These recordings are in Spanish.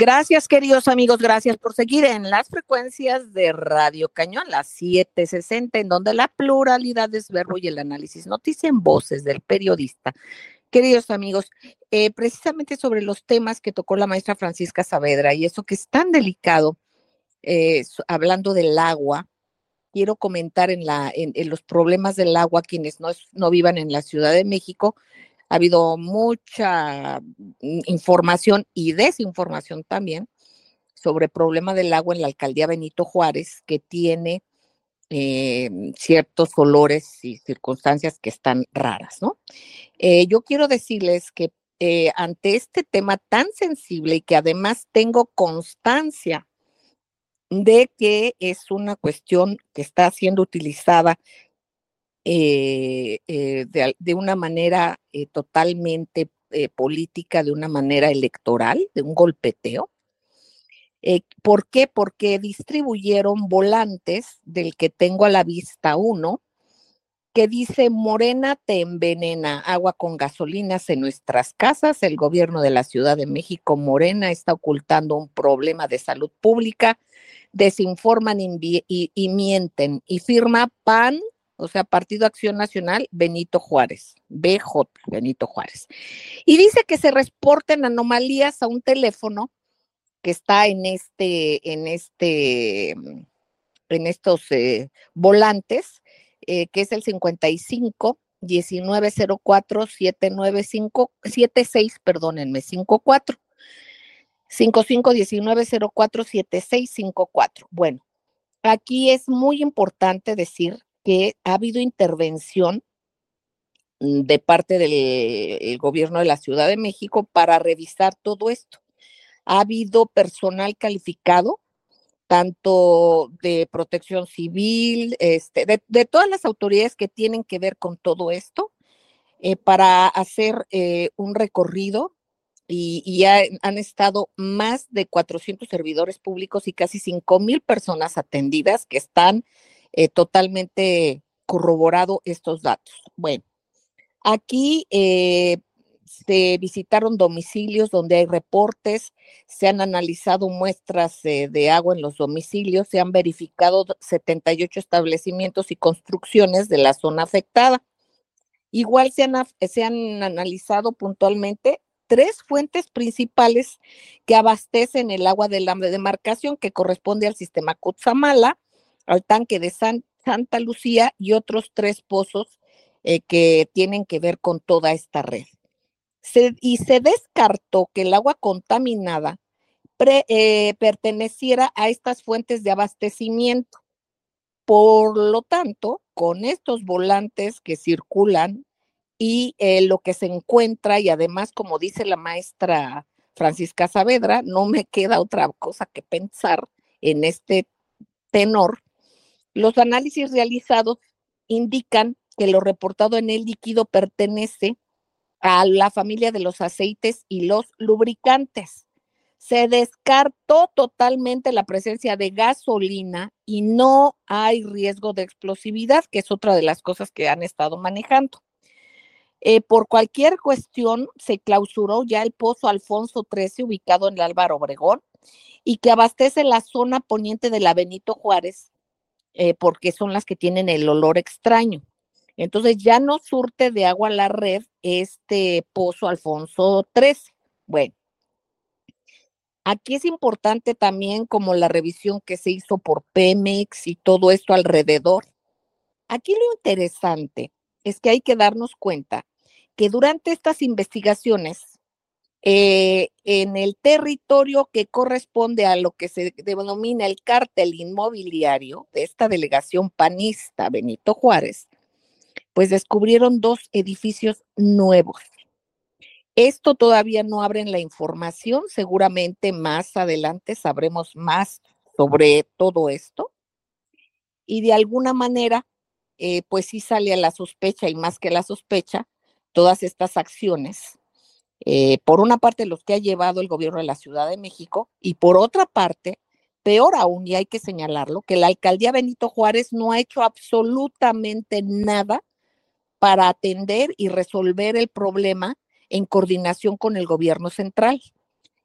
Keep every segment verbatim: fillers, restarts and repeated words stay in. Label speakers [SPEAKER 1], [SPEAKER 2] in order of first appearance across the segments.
[SPEAKER 1] Gracias, queridos amigos, gracias por seguir en las frecuencias de Radio Cañón, las setecientos sesenta, en donde la pluralidad es verbo y el análisis noticia en voces del periodista. Queridos amigos, eh, precisamente sobre los temas que tocó la maestra Francisca Saavedra y eso que es tan delicado, eh, hablando del agua, quiero comentar en, la, en, en los problemas del agua, quienes no, no vivan en la Ciudad de México. Ha habido mucha información y desinformación también sobre el problema del agua en la alcaldía Benito Juárez, que tiene eh, ciertos olores y circunstancias que están raras, ¿no? Eh, yo quiero decirles que eh, ante este tema tan sensible y que además tengo constancia de que es una cuestión que está siendo utilizada Eh, eh, de, de una manera eh, totalmente eh, política, de una manera electoral, de un golpeteo. Eh, ¿Por qué? Porque distribuyeron volantes, del que tengo a la vista uno, que dice: Morena te envenena, agua con gasolinas en nuestras casas. El gobierno de la Ciudad de México, Morena, está ocultando un problema de salud pública, desinforman y, y, y mienten. Y firma P A N, o sea, Partido Acción Nacional, Benito Juárez, B J, Benito Juárez. Y dice que se reporten anomalías a un teléfono que está en este, en este, en estos eh, volantes, eh, que es el cincuenta y cinco, diecinueve cero cuatro, setenta y nueve cinco, setenta y seis, perdónenme, cincuenta y cuatro. cincuenta y cinco, diecinueve cero cuatro, setenta y seis cincuenta y cuatro. Bueno, aquí es muy importante decir que ha habido intervención de parte del gobierno de la Ciudad de México para revisar todo esto. Ha habido personal calificado, tanto de protección civil, este, de, de todas las autoridades que tienen que ver con todo esto, eh, para hacer eh, un recorrido y, y ha, han estado más de cuatrocientos servidores públicos y casi cinco mil personas atendidas que están eh, totalmente corroborado estos datos. Bueno, aquí eh, se visitaron domicilios donde hay reportes, se han analizado muestras eh, de agua en los domicilios, se han verificado setenta y ocho establecimientos y construcciones de la zona afectada. Igual se han, se han analizado puntualmente tres fuentes principales que abastecen el agua de la demarcación, que corresponde al sistema Cutzamala, al tanque de San, Santa Lucía y otros tres pozos eh, que tienen que ver con toda esta red. Se, y se descartó que el agua contaminada pre, eh, perteneciera a estas fuentes de abastecimiento. Por lo tanto, con estos volantes que circulan y eh, lo que se encuentra, y además, como dice la maestra Francisca Saavedra, no me queda otra cosa que pensar en este tenor. Los análisis realizados indican que lo reportado en el líquido pertenece a la familia de los aceites y los lubricantes. Se descartó totalmente la presencia de gasolina y no hay riesgo de explosividad, que es otra de las cosas que han estado manejando. Eh, por cualquier cuestión, se clausuró ya el pozo Alfonso trece, ubicado en el Álvaro Obregón, y que abastece la zona poniente de la Benito Juárez, eh, porque son las que tienen el olor extraño. Entonces ya no surte de agua la red este pozo Alfonso trece. Bueno, aquí es importante también como la revisión que se hizo por Pemex y todo esto alrededor. Aquí lo interesante es que hay que darnos cuenta que durante estas investigaciones, eh, en el territorio que corresponde a lo que se denomina el cártel inmobiliario de esta delegación panista Benito Juárez, pues descubrieron dos edificios nuevos. Esto todavía no abren la información, seguramente más adelante sabremos más sobre todo esto, y de alguna manera, eh, pues sí sale a la sospecha, y más que la sospecha, todas estas acciones, eh, por una parte los que ha llevado el gobierno de la Ciudad de México, y por otra parte, peor aún, y hay que señalarlo, que la alcaldía Benito Juárez no ha hecho absolutamente nada para atender y resolver el problema en coordinación con el gobierno central.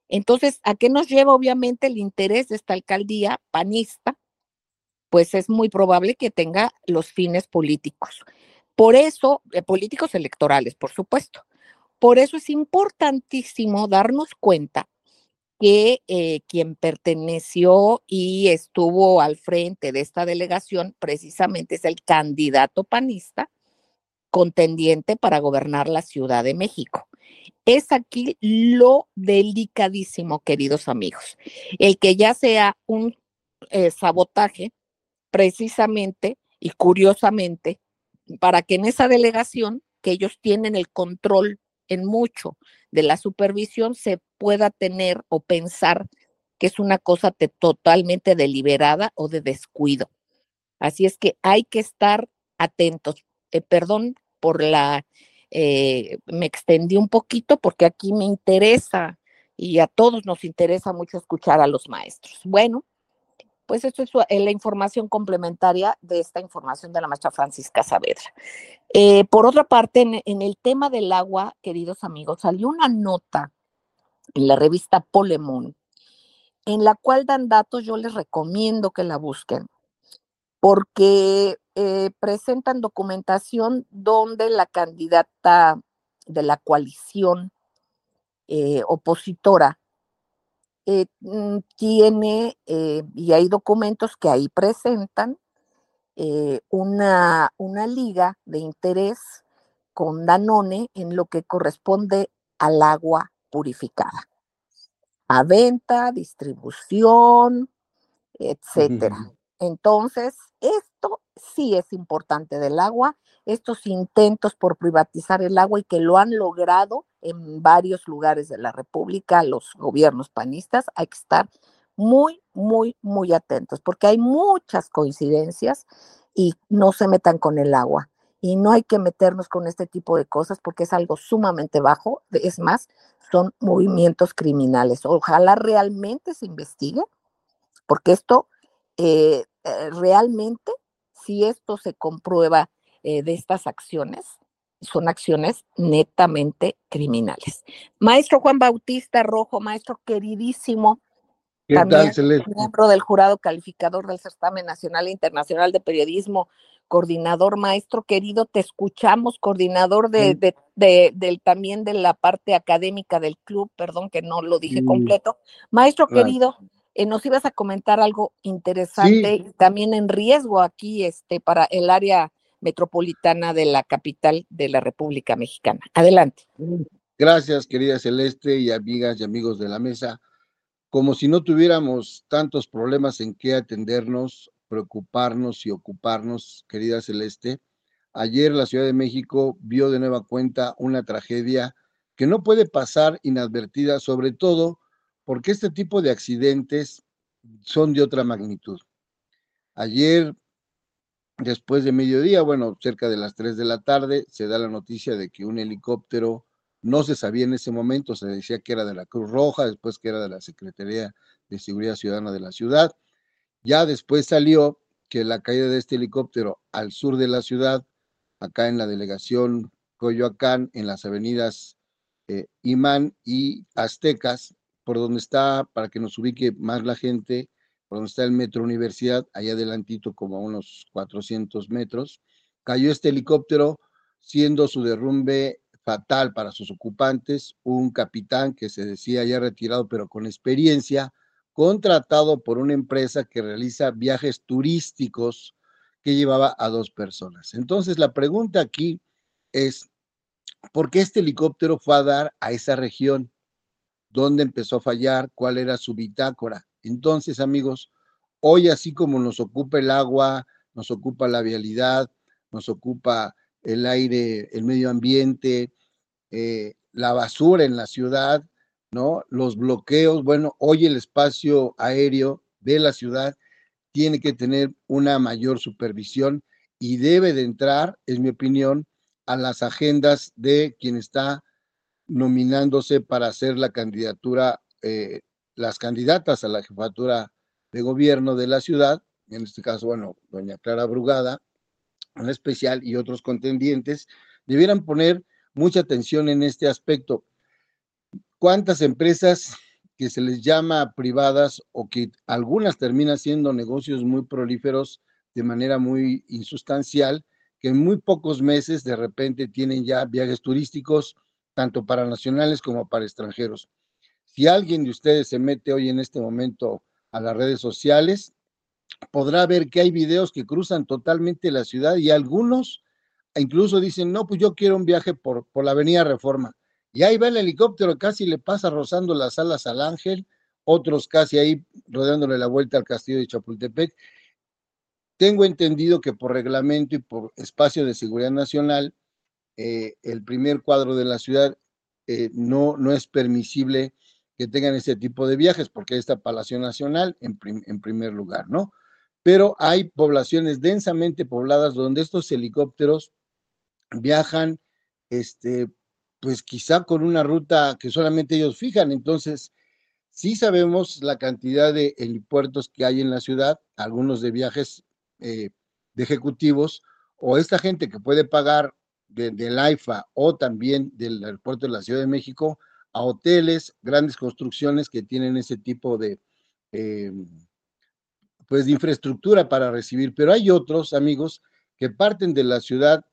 [SPEAKER 1] Entonces, ¿a qué nos lleva obviamente el interés de esta alcaldía panista? Pues es muy probable que tenga los fines políticos. Por eso, eh, políticos electorales, por supuesto. Por eso es importantísimo darnos cuenta que eh, quien perteneció y estuvo al frente de esta delegación precisamente es el candidato panista contendiente para gobernar la Ciudad de México. Es aquí lo delicadísimo, queridos amigos, el que ya sea un eh, sabotaje precisamente y curiosamente para que en esa delegación, que ellos tienen el control en mucho de la supervisión, se pueda tener o pensar que es una cosa te, totalmente deliberada o de descuido. Así es que hay que estar atentos. Eh, perdón por la, eh, me extendí un poquito porque aquí me interesa y a todos nos interesa mucho escuchar a los maestros. Bueno, pues esto es la información complementaria de esta información de la maestra Francisca Saavedra. Eh, por otra parte, en, en el tema del agua, queridos amigos, salió una nota en la revista Polemón, en la cual dan datos, yo les recomiendo que la busquen, porque eh, presentan documentación donde la candidata de la coalición eh, opositora eh, tiene, eh, y hay documentos que ahí presentan, eh, una, una liga de interés con Danone en lo que corresponde al agua purificada, a venta, distribución, etcétera. Entonces, esto sí es importante del agua, estos intentos por privatizar el agua y que lo han logrado en varios lugares de la República, los gobiernos panistas, hay que estar muy, muy, muy atentos, porque hay muchas coincidencias y no se metan con el agua. Y no hay que meternos con este tipo de cosas porque es algo sumamente bajo, es más, son movimientos criminales. Ojalá realmente se investigue, porque esto eh, eh, realmente, si esto se comprueba eh, de estas acciones, son acciones netamente criminales. Maestro Juan Bautista Rojo, maestro queridísimo,
[SPEAKER 2] ¿Qué tal,
[SPEAKER 1] también
[SPEAKER 2] Celeste?
[SPEAKER 1] miembro del jurado calificador del Certamen Nacional e Internacional de Periodismo, coordinador, maestro querido, te escuchamos, coordinador de, de, de, de, también de la parte académica del club, perdón que no lo dije
[SPEAKER 2] Sí,
[SPEAKER 1] completo. Maestro
[SPEAKER 2] claro.
[SPEAKER 1] querido, eh, nos ibas a comentar algo
[SPEAKER 2] Sí,
[SPEAKER 1] interesante, también en riesgo aquí este, para el área metropolitana de la capital de la República Mexicana. Adelante.
[SPEAKER 2] gracias, querida Celeste y amigas y amigos de la mesa. Como si no tuviéramos tantos problemas en qué atendernos, preocuparnos y ocuparnos, querida Celeste. Ayer la Ciudad de México vio de nueva cuenta una tragedia que no puede pasar inadvertida, sobre todo porque este tipo de accidentes son de otra magnitud. Ayer, después de mediodía, bueno, cerca de las tres de la tarde, se da la noticia de que un helicóptero, no se sabía en ese momento, se decía que era de la Cruz Roja, después que era de la Secretaría de Seguridad Ciudadana de la ciudad. Ya después salió que la caída de este helicóptero al sur de la ciudad, acá en la delegación Coyoacán, en las avenidas eh, Imán y Aztecas, por donde está, para que nos ubique más la gente, por donde está el Metro Universidad, allá adelantito como a unos cuatrocientos metros, cayó este helicóptero, siendo su derrumbe fatal para sus ocupantes, un capitán que se decía ya retirado pero con experiencia, contratado por una empresa que realiza viajes turísticos que llevaba a dos personas. Entonces la pregunta aquí es, ¿por qué este helicóptero fue a dar a esa región? ¿Dónde empezó a fallar? ¿Cuál era su bitácora? Entonces, amigos, hoy así como nos ocupa el agua, nos ocupa la vialidad, nos ocupa el aire, el medio ambiente, eh, la basura en la ciudad, ¿no? Los bloqueos, bueno, hoy el espacio aéreo de la ciudad tiene que tener una mayor supervisión y debe de entrar, en mi opinión, a las agendas de quien está nominándose para hacer la candidatura, eh, las candidatas a la jefatura de gobierno de la ciudad, en este caso, bueno, doña Clara Brugada, en especial, y otros contendientes, debieran poner mucha atención en este aspecto. ¿Cuántas empresas que se les llama privadas o que algunas terminan siendo negocios muy prolíferos de manera muy insustancial, que en muy pocos meses de repente tienen ya viajes turísticos, tanto para nacionales como para extranjeros. Si alguien de ustedes se mete hoy en este momento a las redes sociales, podrá ver que hay videos que cruzan totalmente la ciudad y algunos incluso dicen, no, pues yo quiero un viaje por, por la avenida Reforma. Y ahí va el helicóptero, casi le pasa rozando las alas al Ángel, otros casi ahí rodeándole la vuelta al castillo de Chapultepec. Tengo entendido que por reglamento y por espacio de seguridad nacional, eh, el primer cuadro de la ciudad eh, no, no es permisible que tengan ese tipo de viajes, porque está Palacio Nacional en, prim, en primer lugar, ¿no? Pero hay poblaciones densamente pobladas donde estos helicópteros viajan, este, pues quizá con una ruta que solamente ellos fijan. Entonces, sí sabemos la cantidad de helipuertos que hay en la ciudad, algunos de viajes eh, de ejecutivos, o esta gente que puede pagar de, del AIFA o también del aeropuerto de la Ciudad de México a hoteles, grandes construcciones que tienen ese tipo de, eh, pues de infraestructura para recibir. Pero hay otros, amigos, que parten de la ciudad,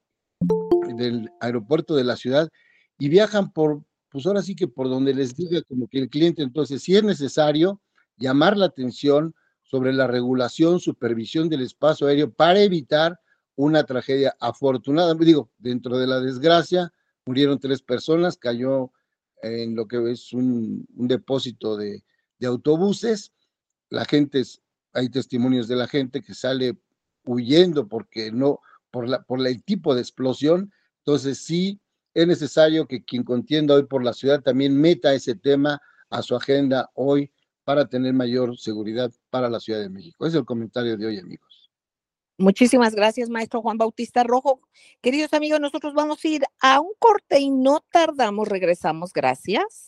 [SPEAKER 2] del aeropuerto de la ciudad y viajan por, pues ahora sí que por donde les diga como que el cliente. Entonces, si es necesario llamar la atención sobre la regulación, supervisión del espacio aéreo para evitar una tragedia. Afortunada, digo, dentro de la desgracia, murieron tres personas, cayó en lo que es un, un depósito de, de autobuses. La gente, hay testimonios de la gente que sale huyendo porque no, por, la, por la, el tipo de explosión. Entonces sí es necesario que quien contienda hoy por la ciudad también meta ese tema a su agenda hoy para tener mayor seguridad para la Ciudad de México. Ese es el comentario de hoy, amigos.
[SPEAKER 1] Muchísimas gracias, maestro Juan Bautista Rojo. Queridos amigos, nosotros vamos a ir a un corte y no tardamos, regresamos. Gracias.